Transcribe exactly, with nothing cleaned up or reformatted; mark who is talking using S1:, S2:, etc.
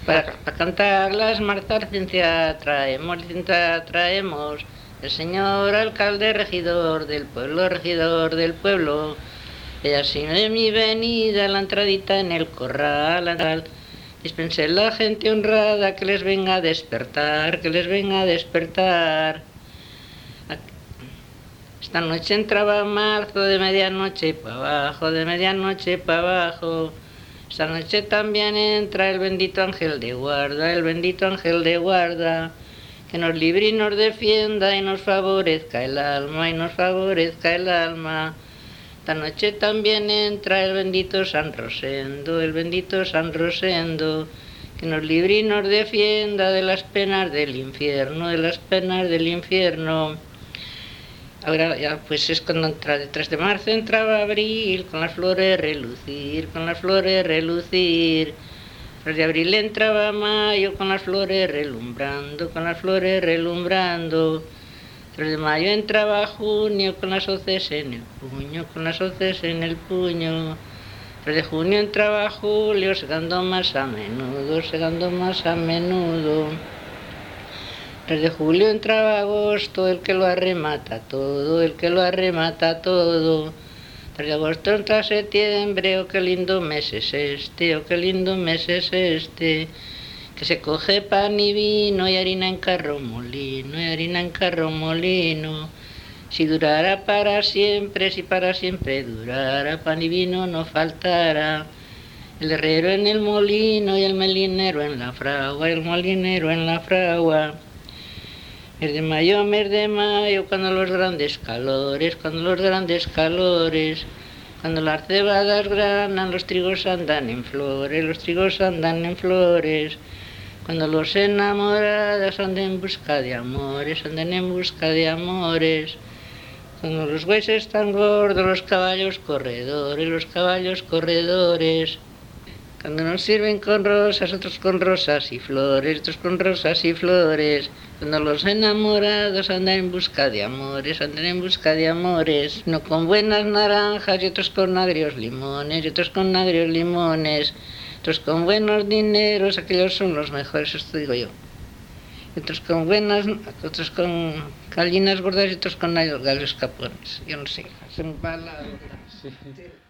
S1: Para, para cantar las marchas licencia traemos, licencia traemos. El señor alcalde regidor del pueblo, regidor del pueblo. Y así de mi venida la entradita en el corral. Dispense la gente honrada que les venga a despertar, que les venga a despertar. Esta noche entraba marzo de medianoche para abajo, de medianoche para abajo. Esta noche también entra el bendito ángel de guarda, el bendito ángel de guarda, que nos libre y nos defienda y nos favorezca el alma, y nos favorezca el alma. Esta noche también entra el bendito San Rosendo, el bendito San Rosendo, que nos libre y nos defienda de las penas del infierno, de las penas del infierno. Ahora ya pues es cuando entra el tres de marzo, entraba abril, con las flores relucir, con las flores relucir. tres de abril entraba mayo, con las flores relumbrando, con las flores relumbrando. tres de mayo entraba junio, con las hoces en el puño, con las hoces en el puño. tres de junio entraba julio, segando más a menudo, segando más a menudo. tres de julio entraba agosto, el que lo arremata todo, el que lo arremata todo. tres de agosto entra septiembre, oh qué lindo mes es este, oh qué lindo mes es este. Que se coge pan y vino y harina en carro molino, y harina en carro molino. Si durara para siempre, si para siempre durara, pan y vino no faltará. El herrero en el molino y el melinero en la fragua, el molinero en la fragua. Mes de mayo, mes de mayo, cuando los grandes calores, cuando los grandes calores, cuando las cebadas granan, los trigos andan en flores, los trigos andan en flores, cuando los enamorados anden en busca de amores, anden en busca de amores, cuando los bueyes están gordos, los caballos corredores, los caballos corredores, cuando nos sirven con rosas, otros con rosas y flores, otros con rosas y flores, cuando los enamorados andan en busca de amores, andan en busca de amores, no con buenas naranjas y otros con agrios limones, y otros con agrios limones, otros con buenos dineros, aquellos son los mejores, esto digo yo. Y otros con buenas, otros con gallinas gordas y otros con gallos capones, yo no sé, se me va la... Sí.